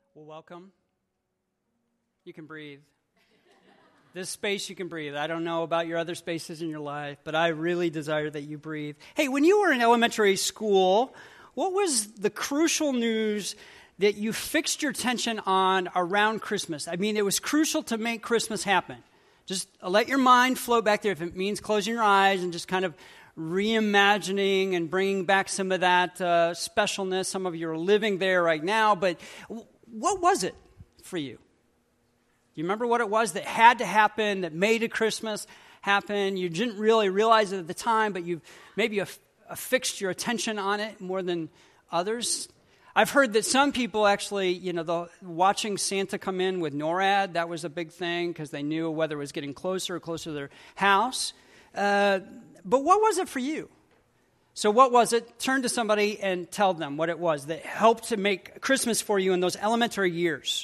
Well, welcome. You can breathe. This space you can breathe. I don't know about your other spaces in your life, but I really desire that you breathe. Hey, when you were in elementary school, what was the crucial news that you fixed your attention on around Christmas? I mean, it was crucial to make Christmas happen. Just let your mind float back there. If it means closing your eyes and just kind of reimagining and bringing back some of that specialness. Some of you are living there right now, but what was it for you? Do you remember what it was that had to happen, that made a Christmas happen? You didn't really realize it at the time, but you maybe fixed your attention on it more than others. I've heard that some people actually, watching Santa come in with NORAD, that was a big thing because they knew whether it was getting closer or closer to their house. But what was it for you? So what was it? Turn to somebody and tell them what it was that helped to make Christmas for you in those elementary years.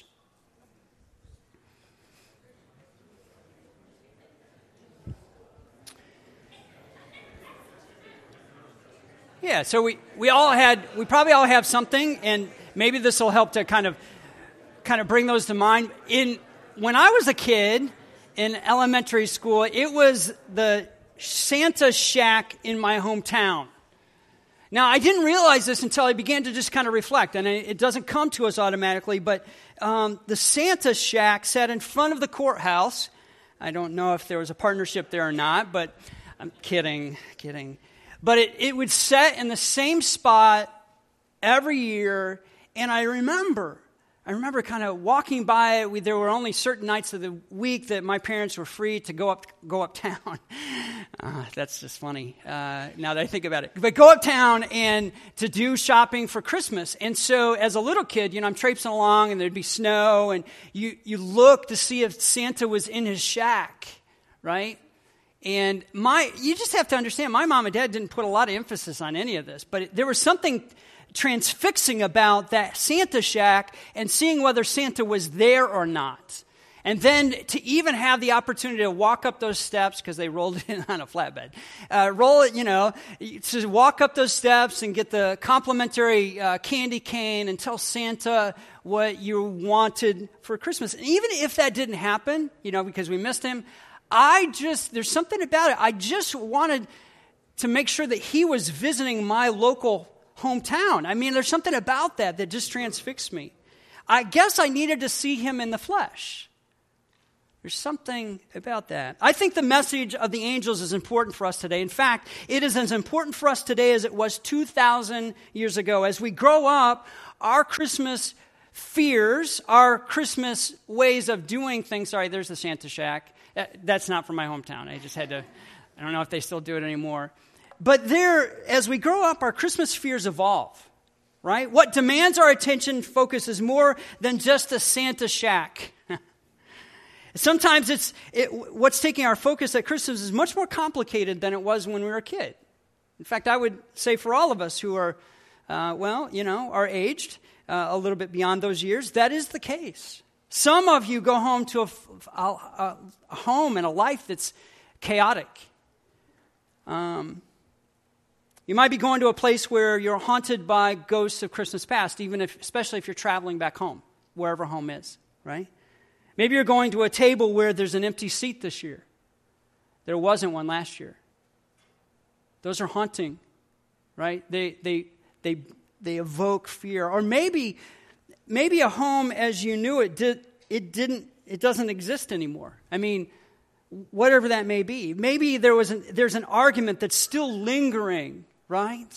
Yeah, so we probably all have something, and maybe this will help to kind of bring those to mind. When I was a kid in elementary school, it was the Santa shack in my hometown. Now, I didn't realize this until I began to just kind of reflect, and it doesn't come to us automatically, but the Santa shack sat in front of the courthouse. I don't know if there was a partnership there or not, but I'm kidding. But it would set in the same spot every year, and I remember kind of walking by it. There were only certain nights of the week that my parents were free to go uptown. That's just funny now that I think about it. But go uptown and to do shopping for Christmas. And so as a little kid, I'm traipsing along, and there'd be snow, and you look to see if Santa was in his shack, right? And you just have to understand, my mom and dad didn't put a lot of emphasis on any of this, but there was something transfixing about that Santa shack and seeing whether Santa was there or not. And then to even have the opportunity to walk up those steps, because they rolled it in on a flatbed, to walk up those steps and get the complimentary candy cane and tell Santa what you wanted for Christmas. And even if that didn't happen, because we missed him, there's something about it. I just wanted to make sure that he was visiting my local hometown. I mean, there's something about that just transfixed me. I guess I needed to see him in the flesh. There's something about that. I think the message of the angels is important for us today. In fact, it is as important for us today as it was 2,000 years ago. As we grow up, our Christmas fears, our Christmas ways of doing things. Sorry, there's the Santa shack. That's not from my hometown. I don't know if they still do it anymore. But as we grow up, our Christmas fears evolve, right? What demands our attention focus is more than just the Santa shack. Sometimes what's taking our focus at Christmas is much more complicated than it was when we were a kid. In fact, I would say for all of us who are, are aged a little bit beyond those years, that is the case. Some of you go home to a home and a life that's chaotic. You might be going to a place where you're haunted by ghosts of Christmas past, especially if you're traveling back home, wherever home is, right? Maybe you're going to a table where there's an empty seat this year. There wasn't one last year. Those are haunting, right? They evoke fear. Or maybe a home as you knew it doesn't exist anymore. I mean, whatever that may be. Maybe there's an argument that's still lingering, right?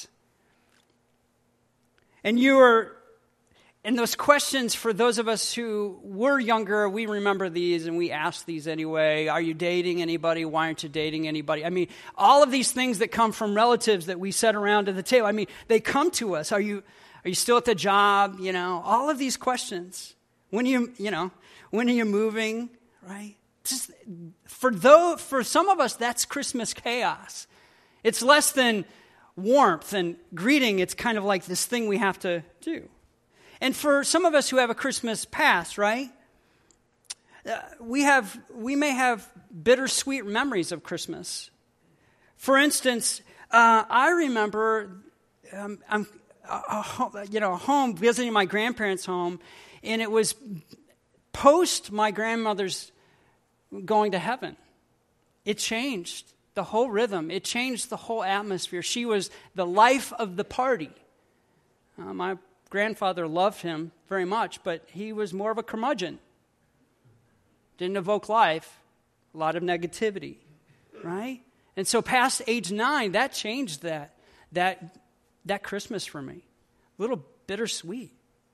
And those questions, for those of us who were younger, we remember these and we ask these anyway. Are you dating anybody? Why aren't you dating anybody? I mean, all of these things that come from relatives that we set around at the table, I mean, they come to us. Are you still at the job? All of these questions. When are you moving, right? Just for some of us, that's Christmas chaos. It's less than warmth and greeting. It's kind of like this thing we have to do. And for some of us who have a Christmas past, right? We may have bittersweet memories of Christmas. For instance, I remember home, visiting my grandparents' home, and it was post my grandmother's going to heaven. It changed the whole rhythm. It changed the whole atmosphere. She was the life of the party. My grandfather loved him very much, but he was more of a curmudgeon. Didn't evoke life. A lot of negativity, right? And so past age 9, that changed that Christmas for me. A little bittersweet.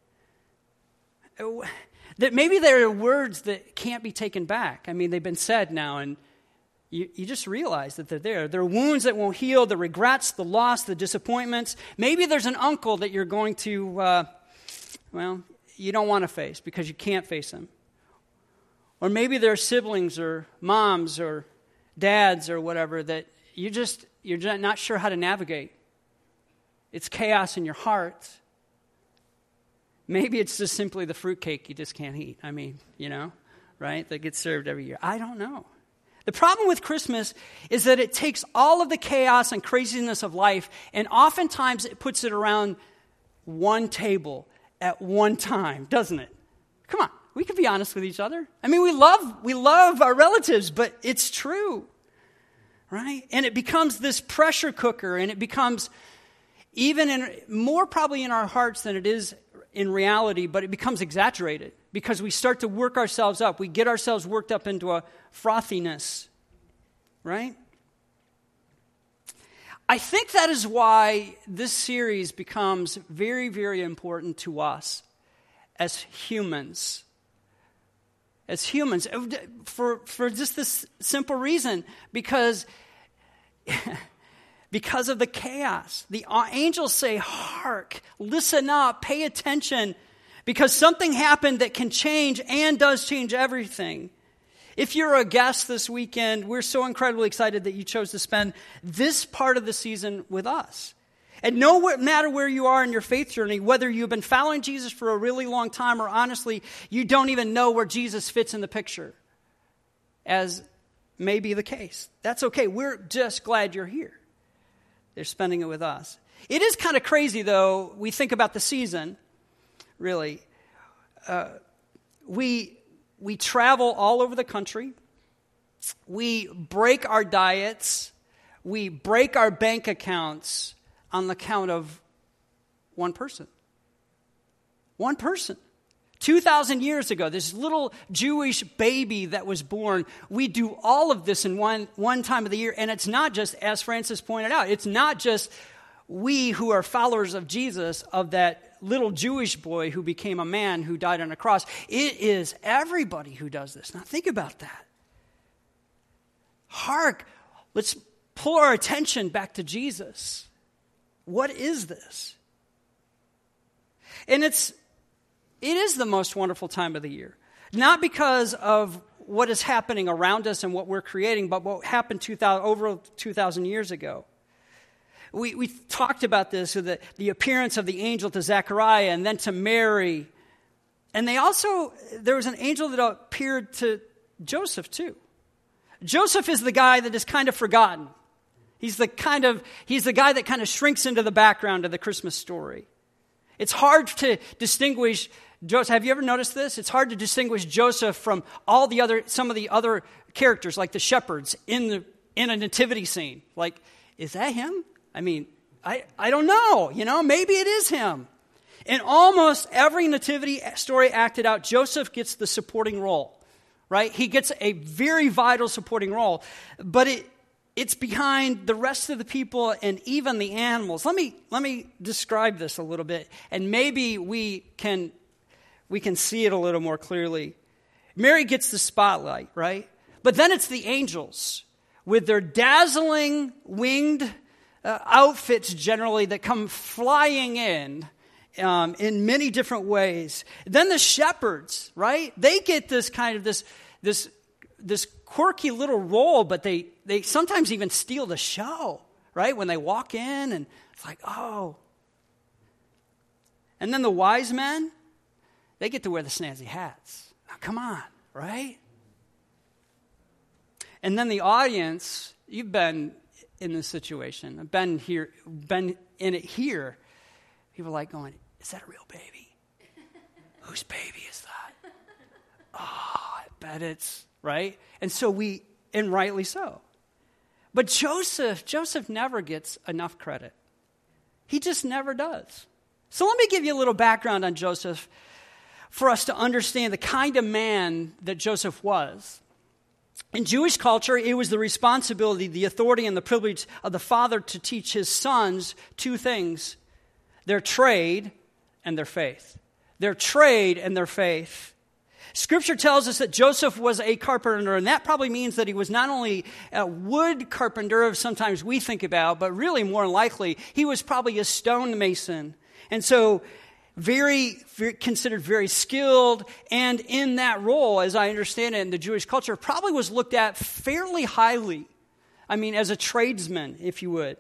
That maybe there are words that can't be taken back. I mean, they've been said now, and you just realize that they're there. There are wounds that won't heal, the regrets, the loss, the disappointments. Maybe there's an uncle that you're going to, you don't want to face because you can't face him. Or maybe there are siblings or moms or dads or whatever that you're not sure how to navigate. It's chaos in your heart. Maybe it's just simply the fruitcake you just can't eat. I mean, right? That gets served every year. I don't know. The problem with Christmas is that it takes all of the chaos and craziness of life, and oftentimes it puts it around one table at one time, doesn't it? Come on, we can be honest with each other. I mean, we love our relatives, but it's true, right? And it becomes this pressure cooker, and it becomes more probably in our hearts than it is in reality, but it becomes exaggerated because we start to work ourselves up. We get ourselves worked up into a frothiness, right? I think that is why this series becomes very, very important to us as humans. As humans, for just this simple reason, because of the chaos. The angels say, hark, listen up, pay attention, because something happened that can change and does change everything. If you're a guest this weekend, we're so incredibly excited that you chose to spend this part of the season with us. And no matter where you are in your faith journey, whether you've been following Jesus for a really long time or honestly, you don't even know where Jesus fits in the picture, as may be the case. That's okay. We're just glad you're here. They're spending it with us. It is kind of crazy, though, we think about the season, really. We travel all over the country. We break our diets. We break our bank accounts on the count of one person. One person. 2,000 years ago, this little Jewish baby that was born, we do all of this in one time of the year. And it's not just, as Francis pointed out, it's not just we who are followers of Jesus, of that little Jewish boy who became a man who died on a cross. It is everybody who does this. Now think about that. Hark, let's pull our attention back to Jesus. What is this? And it is the most wonderful time of the year. Not because of what is happening around us and what we're creating, but what happened over 2,000 years ago. We talked about this, with the appearance of the angel to Zechariah and then to Mary. And there was an angel that appeared to Joseph too. Joseph is the guy that is kind of forgotten. He's the guy that kind of shrinks into the background of the Christmas story. It's hard to distinguish Joseph. Have you ever noticed this? It's hard to distinguish Joseph from some of the other characters, like the shepherds in a nativity scene. Like, is that him? I mean, I don't know. Maybe it is him. In almost every nativity story acted out, Joseph gets the supporting role, right? He gets a very vital supporting role, but it's behind the rest of the people and even the animals. Let me describe this a little bit, and maybe we can see it a little more clearly. Mary gets the spotlight, right? But then it's the angels with their dazzling winged outfits generally that come flying in many different ways. Then the shepherds, right? They get this kind of this quirky little role, but they sometimes even steal the show, right? When they walk in, and it's like, oh. And then the wise men, they get to wear the snazzy hats. Now, come on, right? And then the audience, you've been in this situation. I've been in it here. People like going, is that a real baby? Whose baby is that? Oh, I bet it's, right? And so and rightly so. But Joseph never gets enough credit. He just never does. So let me give you a little background on Joseph for us to understand the kind of man that Joseph was. In Jewish culture, it was the responsibility, the authority, and the privilege of the father to teach his sons two things: their trade and their faith. Their trade and their faith. Scripture tells us that Joseph was a carpenter, and that probably means that he was not only a wood carpenter, as sometimes we think about, but really more likely, he was probably a stonemason. And so considered very skilled, and in that role, as I understand it in the Jewish culture, probably was looked at fairly highly. I mean, as a tradesman, if you would.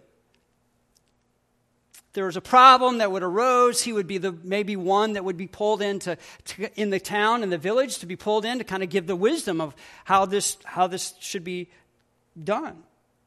There was a problem that would arose, he would be maybe one that would be pulled into in the town, in the village, to be pulled in to kind of give the wisdom of how this should be done.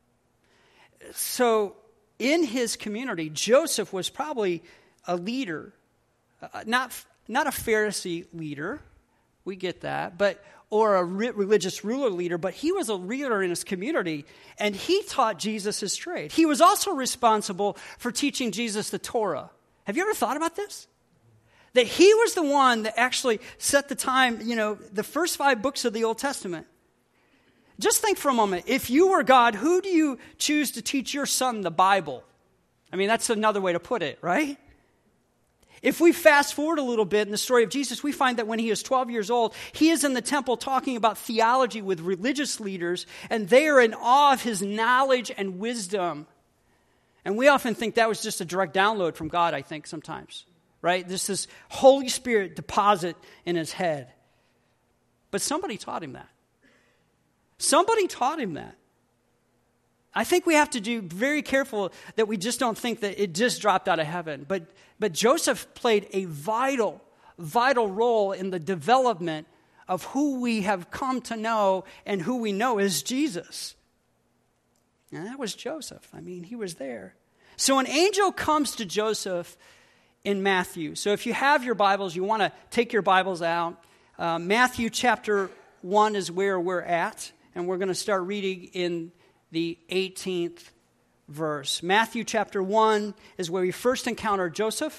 So in his community, Joseph was probably a leader, not a Pharisee leader, we get that, or a religious ruler leader, but he was a leader in his community, and he taught Jesus his trade. He was also responsible for teaching Jesus the Torah. Have you ever thought about this? That he was the one that actually set the time, the first 5 books of the Old Testament. Just think for a moment, if you were God, who do you choose to teach your son the Bible? I mean, that's another way to put it, right? If we fast forward a little bit in the story of Jesus, we find that when he is 12 years old, he is in the temple talking about theology with religious leaders, and they are in awe of his knowledge and wisdom. And we often think that was just a direct download from God, I think, sometimes, right? This Holy Spirit deposit in his head. But somebody taught him that. Somebody taught him that. I think we have to be very careful that we just don't think that it just dropped out of heaven. But Joseph played a vital role in the development of who we have come to know and who we know as Jesus. And that was Joseph. I mean, he was there. So an angel comes to Joseph in Matthew. So if you have your Bibles, you want to take your Bibles out. Matthew chapter 1 is where we're at. And we're going to start reading in the 18th verse. Matthew chapter 1 is where we first encounter Joseph.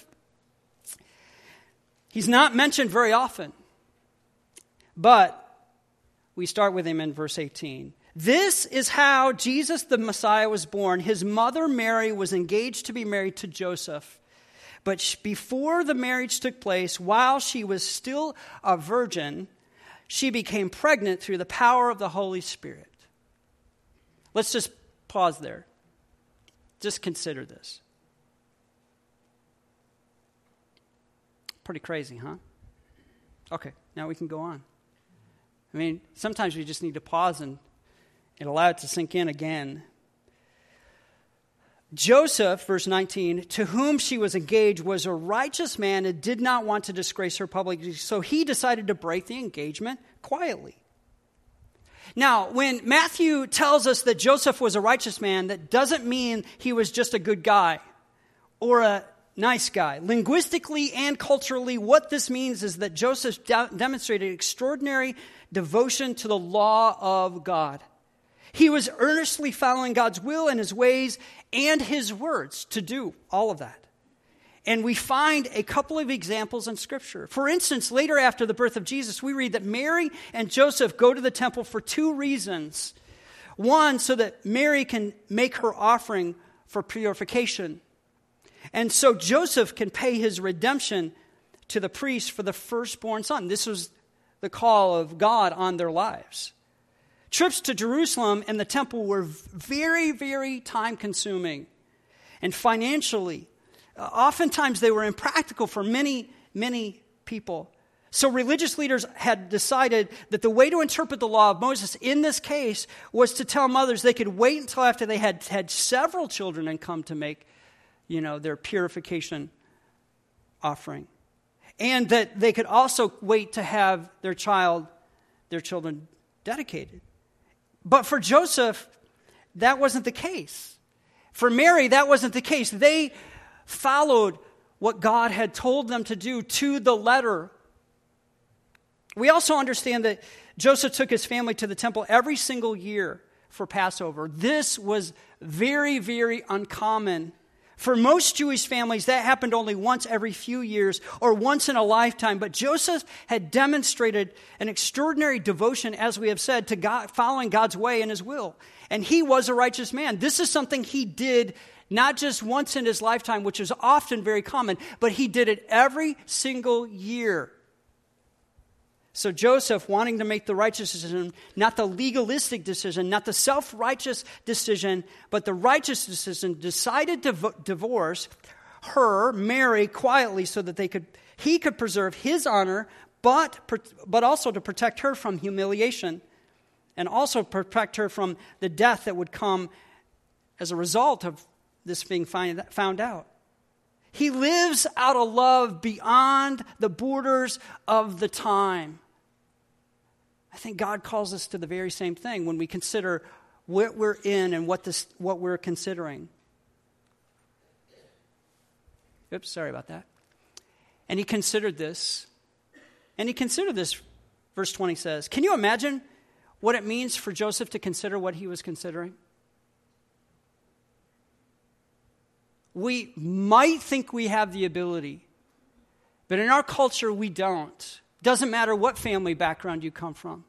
He's not mentioned very often, but we start with him in verse 18. This is how Jesus the Messiah was born. His mother Mary was engaged to be married to Joseph. But before the marriage took place, while she was still a virgin, she became pregnant through the power of the Holy Spirit. Let's just pause there. Just consider this. Pretty crazy, huh? Okay, now we can go on. I mean, sometimes we just need to pause and allow it to sink in again. Joseph, verse 19, to whom she was engaged, was a righteous man and did not want to disgrace her publicly, so he decided to break the engagement quietly. Now, when Matthew tells us that Joseph was a righteous man, that doesn't mean he was just a good guy or a nice guy. Linguistically and culturally, what this means is that Joseph demonstrated extraordinary devotion to the law of God. He was earnestly following God's will and his ways and his words to do all of that. And we find a couple of examples in Scripture. For instance, later after the birth of Jesus, we read that Mary and Joseph go to the temple for 2 reasons. One, so that Mary can make her offering for purification. And so Joseph can pay his redemption to the priest for the firstborn son. This was the call of God on their lives. Trips to Jerusalem and the temple were very, very time-consuming. And financially, oftentimes they were impractical for many, many people. So religious leaders had decided that the way to interpret the law of Moses in this case was to tell mothers they could wait until after they had had several children and come to make, their purification offering. And that they could also wait to have their children dedicated. But for Joseph, that wasn't the case. For Mary, that wasn't the case. They followed what God had told them to do to the letter. We also understand that Joseph took his family to the temple every single year for Passover. This was very, very uncommon. For most Jewish families, that happened only once every few years or once in a lifetime. But Joseph had demonstrated an extraordinary devotion, as we have said, to God, following God's way and his will. And he was a righteous man. This is something he did not just once in his lifetime, which is often very common, but he did it every single year. So Joseph, wanting to make the righteous decision, not the legalistic decision, not the self-righteous decision, but the righteous decision, decided to divorce her, Mary, quietly so that he could preserve his honor, but also to protect her from humiliation and also protect her from the death that would come as a result of this being found out. He lives out of love beyond the borders of the time. I think God calls us to the very same thing when we consider what we're in and what we're considering. Oops, sorry about that. And he considered this. Verse 20 says, can you imagine what it means for Joseph to consider what he was considering? We might think we have the ability, but in our culture, we don't. Doesn't matter what family background you come from.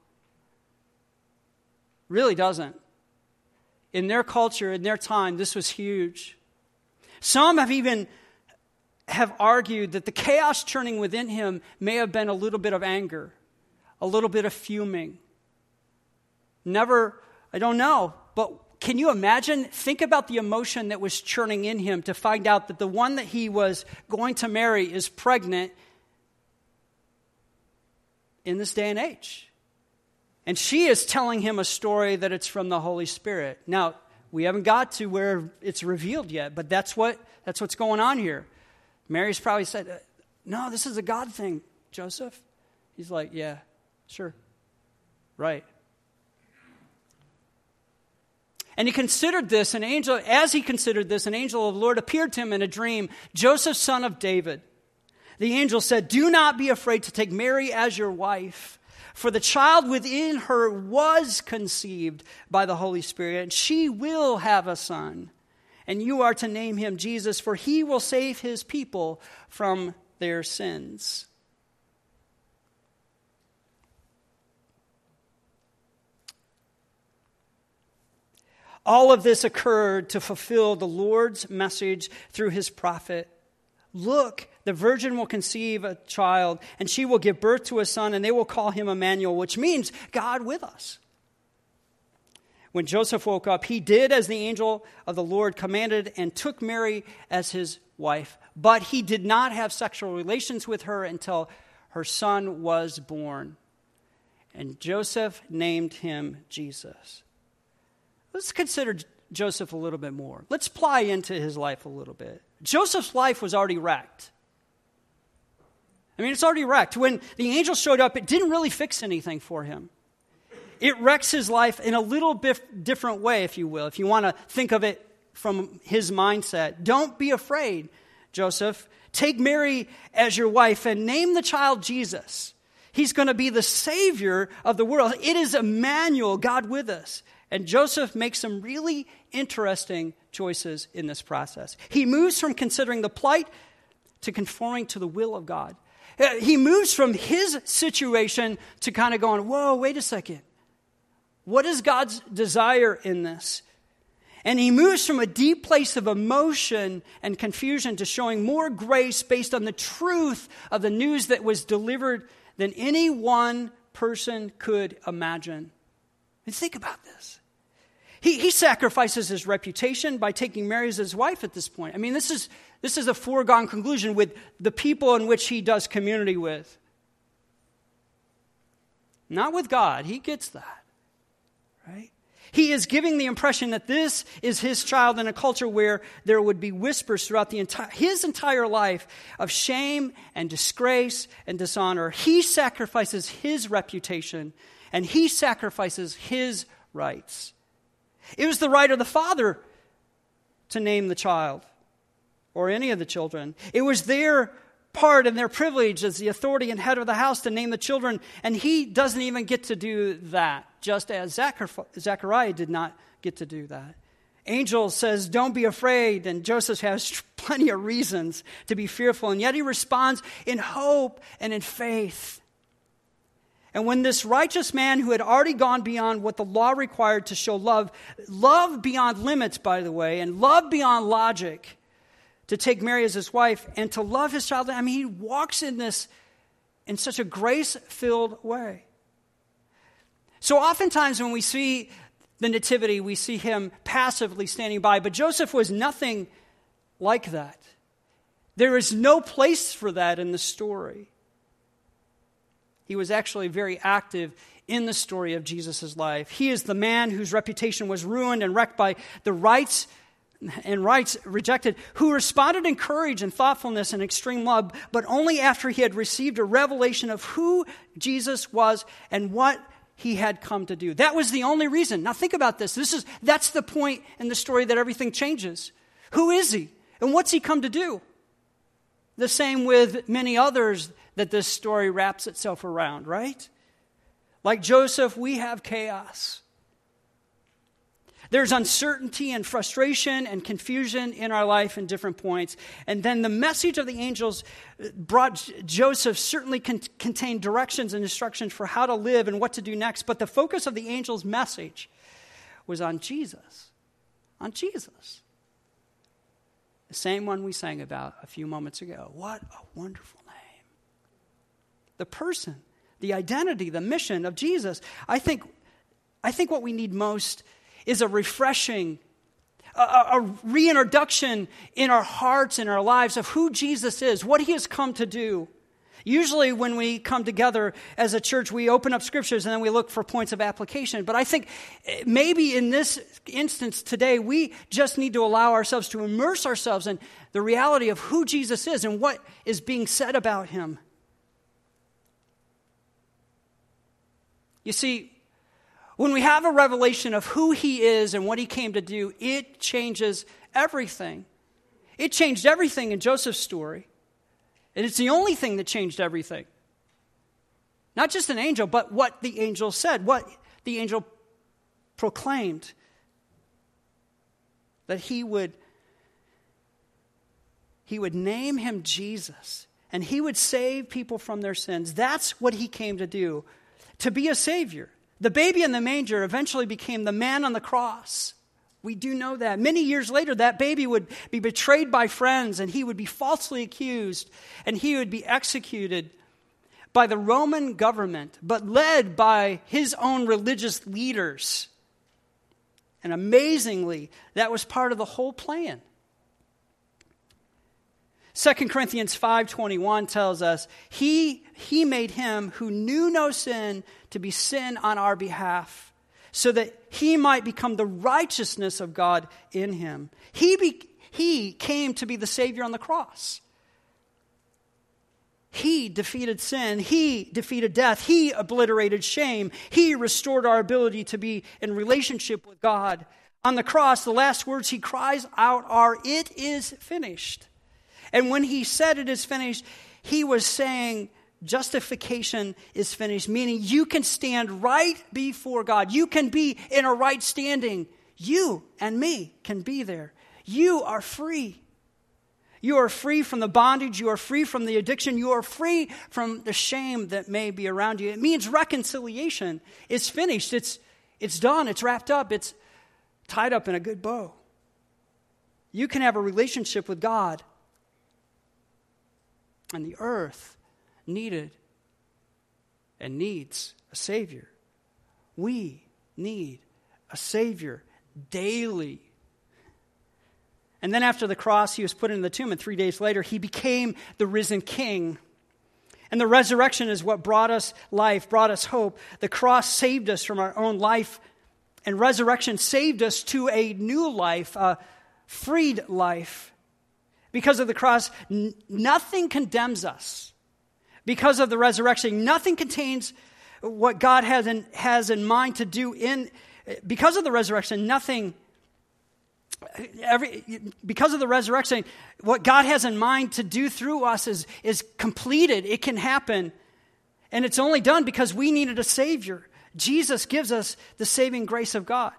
Really doesn't. In their culture, in their time, this was huge. Some have argued that the chaos churning within him may have been a little bit of anger, a little bit of fuming. I don't know, but can you imagine? Think about the emotion that was churning in him to find out that the one that he was going to marry is pregnant in this day and age. And she is telling him a story that it's from the Holy Spirit. Now, we haven't got to where it's revealed yet, but that's what's going on here. Mary's probably said, no, this is a God thing, Joseph. He's like, yeah, sure, right. And he considered this, an angel of the Lord appeared to him in a dream, Joseph, son of David. The angel said, do not be afraid to take Mary as your wife, for the child within her was conceived by the Holy Spirit, and she will have a son. And you are to name him Jesus, for he will save his people from their sins. All of this occurred to fulfill the Lord's message through his prophet. Look, the virgin will conceive a child, and she will give birth to a son, and they will call him Emmanuel, which means God with us. When Joseph woke up, he did as the angel of the Lord commanded and took Mary as his wife. But he did not have sexual relations with her until her son was born. And Joseph named him Jesus. Let's consider Joseph a little bit more. Let's pry into his life a little bit. Joseph's life was already wrecked. It's already wrecked. When the angel showed up, it didn't really fix anything for him. It wrecks his life in a little bit different way, if you will, if you want to think of it from his mindset. Don't be afraid, Joseph. Take Mary as your wife and name the child Jesus. He's going to be the Savior of the world. It is Emmanuel, God with us. And Joseph makes some really interesting choices in this process. He moves from considering the plight to conforming to the will of God. He moves from his situation to kind of going, whoa, wait a second. What is God's desire in this? And he moves from a deep place of emotion and confusion to showing more grace based on the truth of the news that was delivered than any one person could imagine. And think about this. He sacrifices his reputation by taking Mary as his wife at this point. This is a foregone conclusion with the people in which he does community with. Not with God. He gets that. Right? He is giving the impression that this is his child in a culture where there would be whispers throughout his entire life of shame and disgrace and dishonor. He sacrifices his reputation and he sacrifices his rights. It was the right of the father to name the child or any of the children. It was their part and their privilege as the authority and head of the house to name the children, and he doesn't even get to do that, just as Zechariah did not get to do that. Angel says, don't be afraid, and Joseph has plenty of reasons to be fearful, and yet he responds in hope and in faith. And when this righteous man who had already gone beyond what the law required to show love beyond limits, by the way, and love beyond logic, to take Mary as his wife and to love his child, he walks in this in such a grace-filled way. So oftentimes when we see the nativity, we see him passively standing by, but Joseph was nothing like that. There is no place for that in the story. He was actually very active in the story of Jesus' life. He is the man whose reputation was ruined and wrecked by the rights rejected, who responded in courage and thoughtfulness and extreme love, but only after he had received a revelation of who Jesus was and what he had come to do. That was the only reason. Now think about this. That's the point in the story that everything changes. Who is he? And what's he come to do? The same with many others that this story wraps itself around, right? Like Joseph, we have chaos. There's uncertainty and frustration and confusion in our life in different points. And then the message of the angels brought Joseph certainly contained directions and instructions for how to live and what to do next. But the focus of the angels' message was on Jesus. On Jesus. The same one we sang about a few moments ago. What a wonderful name. The person, the identity, the mission of Jesus. I think what we need most is a refreshing, a reintroduction in our hearts and our lives of who Jesus is, what he has come to do. Usually when we come together as a church, we open up scriptures and then we look for points of application. But I think maybe in this instance today, we just need to allow ourselves to immerse ourselves in the reality of who Jesus is and what is being said about him. You see, when we have a revelation of who he is and what he came to do, it changes everything. It changed everything in Joseph's story. And it's the only thing that changed everything. Not just an angel, but what the angel said, what the angel proclaimed. That he would name him Jesus, and he would save people from their sins. That's what he came to do, to be a savior. The baby in the manger eventually became the man on the cross. We do know that. Many years later, that baby would be betrayed by friends, and he would be falsely accused, and he would be executed by the Roman government, but led by his own religious leaders. And amazingly, that was part of the whole plan. 2 Corinthians 5:21 tells us, He made him who knew no sin to be sin on our behalf, so that he might become the righteousness of God in him. He came to be the Savior on the cross. He defeated sin. He defeated death. He obliterated shame. He restored our ability to be in relationship with God. On the cross, the last words he cries out are, "It is finished." And when he said it is finished, he was saying justification is finished, meaning you can stand right before God. You can be in a right standing. You and me can be there. You are free. You are free from the bondage. You are free from the addiction. You are free from the shame that may be around you. It means reconciliation is finished. It's done. It's wrapped up. It's tied up in a good bow. You can have a relationship with God. And the earth needed and needs a Savior. We need a Savior daily. And then after the cross, he was put in the tomb, and 3 days later, he became the risen King. And the resurrection is what brought us life, brought us hope. The cross saved us from our own life, and resurrection saved us to a new life, a freed life. Because of the cross, nothing condemns us. Because of the resurrection, nothing contains what God has in mind to do. Because of the resurrection, nothing because of the resurrection, what God has in mind to do through us is completed. It can happen. And it's only done because we needed a Savior. Jesus gives us the saving grace of God.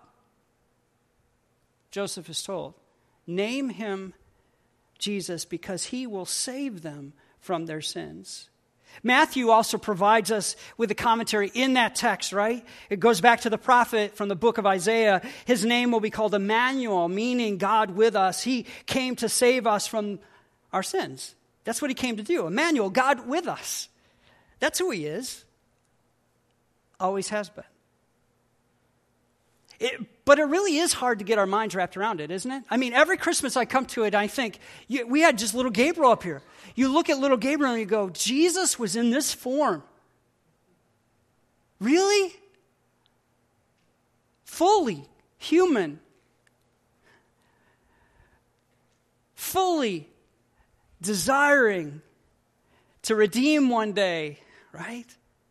Joseph is told, name him Jesus because he will save them from their sins. Matthew also provides us with a commentary in that text, right? It goes back to the prophet from the book of Isaiah. His name will be called Emmanuel, meaning God with us. He came to save us from our sins. That's what he came to do. Emmanuel, God with us. That's who he is. Always has been. But it really is hard to get our minds wrapped around it, isn't it? I mean, every Christmas I come to it, I think, we had just little Gabriel up here. You look at little Gabriel and you go, Jesus was in this form. Really? Fully human. Fully desiring to redeem one day, right?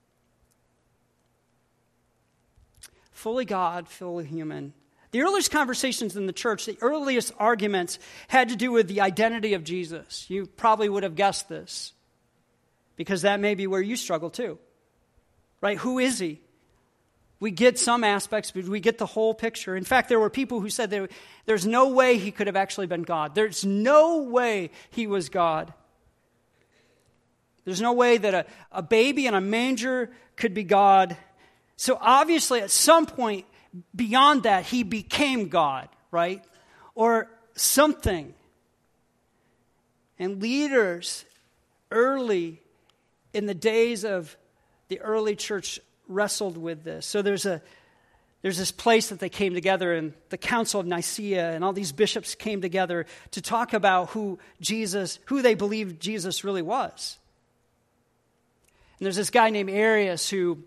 Fully God, fully human. The earliest conversations in the church, the earliest arguments had to do with the identity of Jesus. You probably would have guessed this, because that may be where you struggle too. Right? Who is he? We get some aspects, but we get the whole picture. In fact, there were people who said there's no way he could have actually been God. There's no way he was God. There's no way that a baby in a manger could be God. So obviously, at some point beyond that, he became God, right? Or something. And leaders early in the days of the early church wrestled with this. So there's this place that they came together, in the Council of Nicaea, and all these bishops came together to talk about who they believed Jesus really was. And there's this guy named Arius who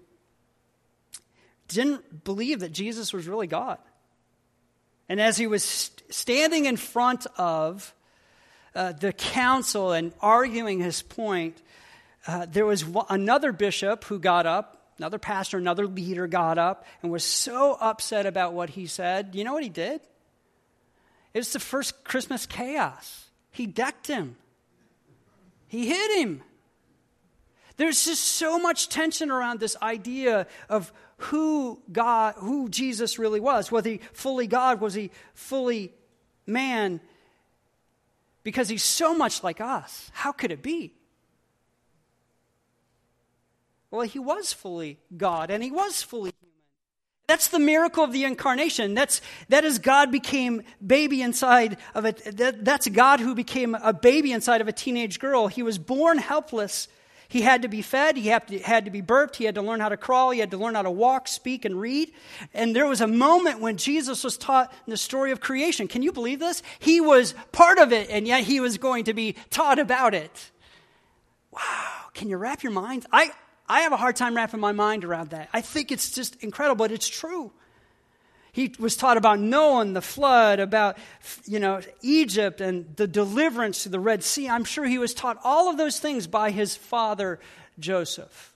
didn't believe that Jesus was really God. And as he was standing in front of the council and arguing his point, there was another bishop who got up, another pastor, another leader got up and was so upset about what he said. You know what he did? It was the first Christmas chaos. He decked him. He hit him. There's just so much tension around this idea of who Jesus really was. Was he fully God? Was he fully man? Because he's so much like us. How could it be? Well, he was fully God, and he was fully human. That's the miracle of the incarnation. That is God became baby inside of it. That's God who became a baby inside of a teenage girl. He was born helpless. He had to be fed, he had to be burped, he had to learn how to crawl, he had to learn how to walk, speak, and read. And there was a moment when Jesus was taught in the story of creation. Can you believe this? He was part of it, and yet he was going to be taught about it. Wow, can you wrap your mind? I have a hard time wrapping my mind around that. I think it's just incredible, but it's true. He was taught about Noah and the flood, about Egypt and the deliverance to the Red Sea. I'm sure he was taught all of those things by his father, Joseph.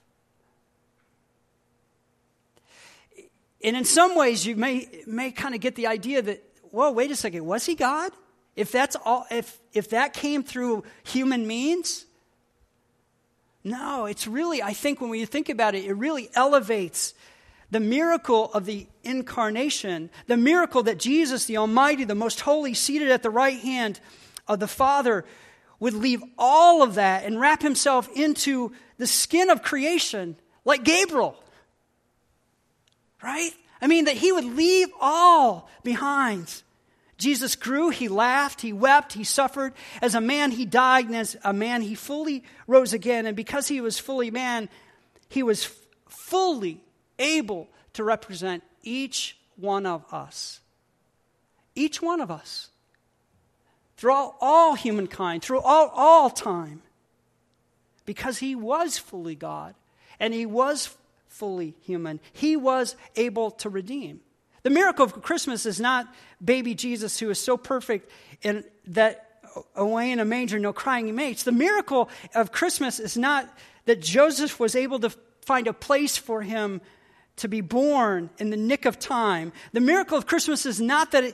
And in some ways, you may kind of get the idea that, whoa, wait a second, was he God? If that's all, if that came through human means? No, it's really, I think when you think about it, it really elevates the miracle of the incarnation, the miracle that Jesus, the Almighty, the Most Holy, seated at the right hand of the Father, would leave all of that and wrap himself into the skin of creation, like Gabriel. Right? I mean, that he would leave all behind. Jesus grew, he laughed, he wept, he suffered. As a man, he died, and as a man, he fully rose again. And because he was fully man, he was fully able to represent each one of us. Each one of us. Throughout all humankind, through all time. Because he was fully God and he was fully human. He was able to redeem. The miracle of Christmas is not baby Jesus who is so perfect in that away in a manger, no crying mates. The miracle of Christmas is not that Joseph was able to find a place for him to be born in the nick of time. The miracle of Christmas is not that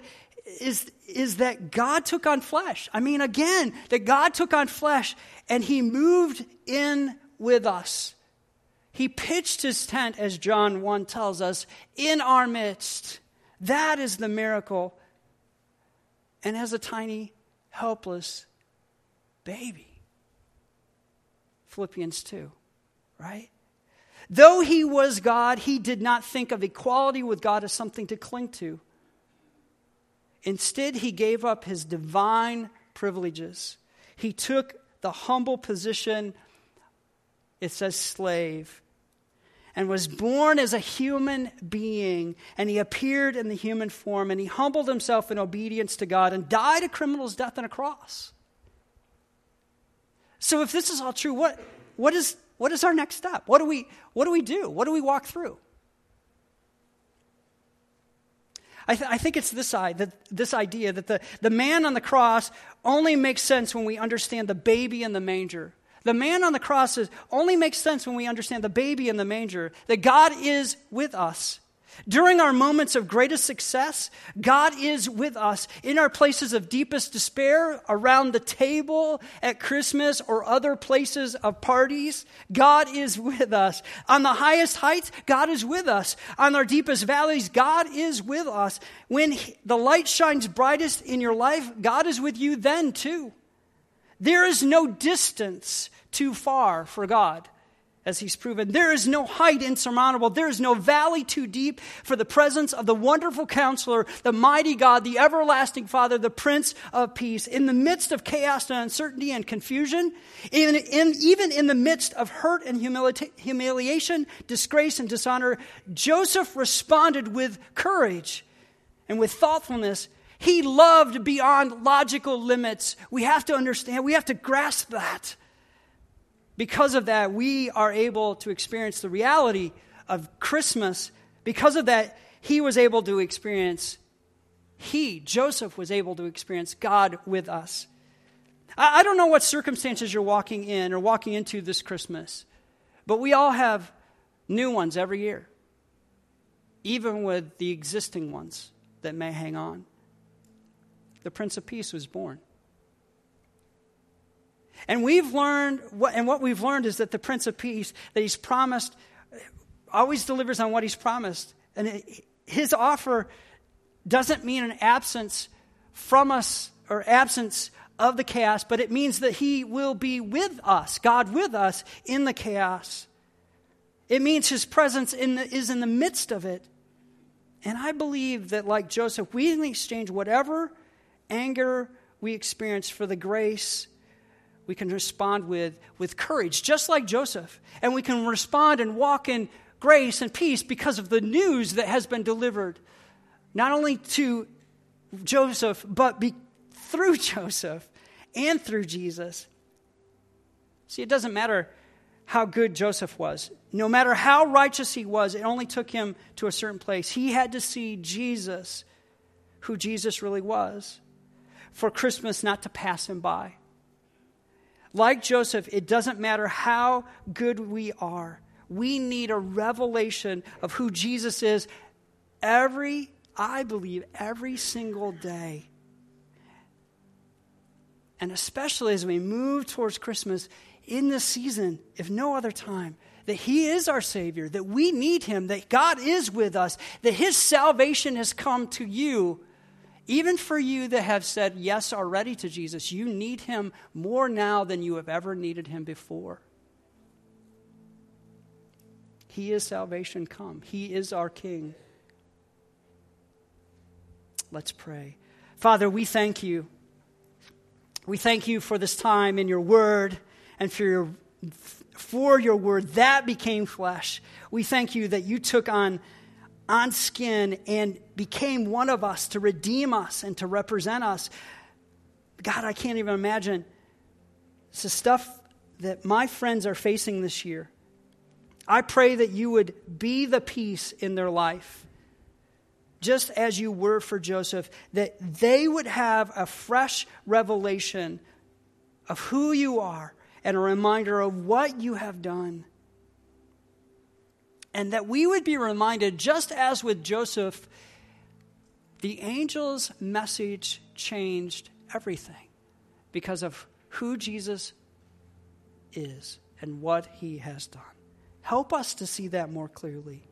is that God took on flesh. I mean, again, that God took on flesh and he moved in with us. He pitched his tent, as John 1 tells us, in our midst. That is the miracle. And as a tiny, helpless baby. Philippians 2, right? Though he was God, he did not think of equality with God as something to cling to. Instead, he gave up his divine privileges. He took the humble position, it says slave, and was born as a human being, and he appeared in the human form, and he humbled himself in obedience to God and died a criminal's death on a cross. So if this is all true, what is our next step? What do we do? What do we walk through? I think it's this idea that the man on the cross only makes sense when we understand the baby in the manger. The man on the cross only makes sense when we understand the baby in the manger, that God is with us. During our moments of greatest success, God is with us. In our places of deepest despair, around the table at Christmas or other places of parties, God is with us. On the highest heights, God is with us. On our deepest valleys, God is with us. When the light shines brightest in your life, God is with you then too. There is no distance too far for God, as he's proven. There is no height insurmountable. There is no valley too deep for the presence of the wonderful Counselor, the mighty God, the everlasting Father, the Prince of Peace. In the midst of chaos and uncertainty and confusion, even in the midst of hurt and humiliation, disgrace and dishonor, Joseph responded with courage and with thoughtfulness. He loved beyond logical limits. We have to understand, we have to grasp that. Because of that, we are able to experience the reality of Christmas. Because of that, Joseph was able to experience God with us. I don't know what circumstances you're walking in or walking into this Christmas, but we all have new ones every year, even with the existing ones that may hang on. The Prince of Peace was born. And what we've learned is that the Prince of Peace, that he's promised, always delivers on what he's promised. And his offer doesn't mean an absence from us or absence of the chaos, but it means that he will be with us, God with us in the chaos. It means his presence is in the midst of it. And I believe that, like Joseph, we can exchange whatever anger we experience for the grace we can respond with courage, just like Joseph. And we can respond and walk in grace and peace because of the news that has been delivered, not only to Joseph, but through Joseph and through Jesus. See, it doesn't matter how good Joseph was. No matter how righteous he was, it only took him to a certain place. He had to see Jesus, who Jesus really was, for Christmas not to pass him by. Like Joseph, it doesn't matter how good we are. We need a revelation of who Jesus is I believe, every single day. And especially as we move towards Christmas in this season, if no other time, that he is our Savior, that we need him, that God is with us, that his salvation has come to you. Even for you that have said yes already to Jesus, you need him more now than you have ever needed him before. He is salvation come. He is our King. Let's pray. Father, we thank you. We thank you for this time in your word and for your word that became flesh. We thank you that you took on skin and became one of us to redeem us and to represent us. God, I can't even imagine the stuff that my friends are facing this year. I pray that you would be the peace in their life, just as you were for Joseph, that they would have a fresh revelation of who you are and a reminder of what you have done. And that we would be reminded, just as with Joseph, The angel's message changed everything because of who Jesus is and what he has done. Help us to see that more clearly.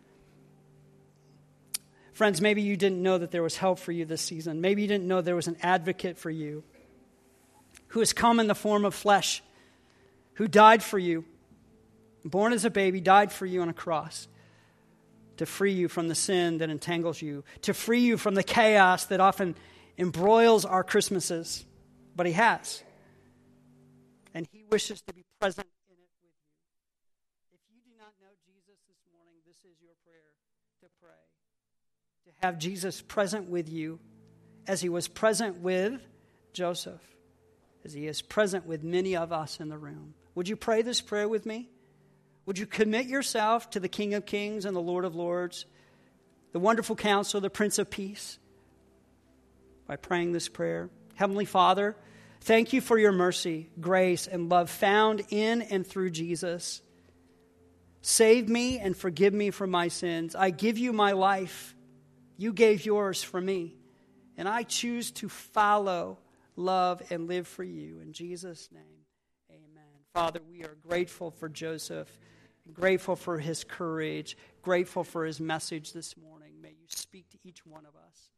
Friends, maybe you didn't know that there was help for you this season. Maybe you didn't know there was an advocate for you who has come in the form of flesh, who died for you, born as a baby, died for you on a cross to free you from the sin that entangles you, to free you from the chaos that often embroils our Christmases. But he has. And he wishes to be present in it with you. If you do not know Jesus this morning, this is your prayer to pray. To have Jesus present with you as he was present with Joseph, as he is present with many of us in the room. Would you pray this prayer with me? Would you commit yourself to the King of Kings and the Lord of Lords, the wonderful Counselor, the Prince of Peace, by praying this prayer? Heavenly Father, thank you for your mercy, grace, and love found in and through Jesus. Save me and forgive me for my sins. I give you my life. You gave yours for me. And I choose to follow, love, and live for you. In Jesus' name, amen. Father, we are grateful for Joseph, grateful for his courage, grateful for his message this morning. May you speak to each one of us.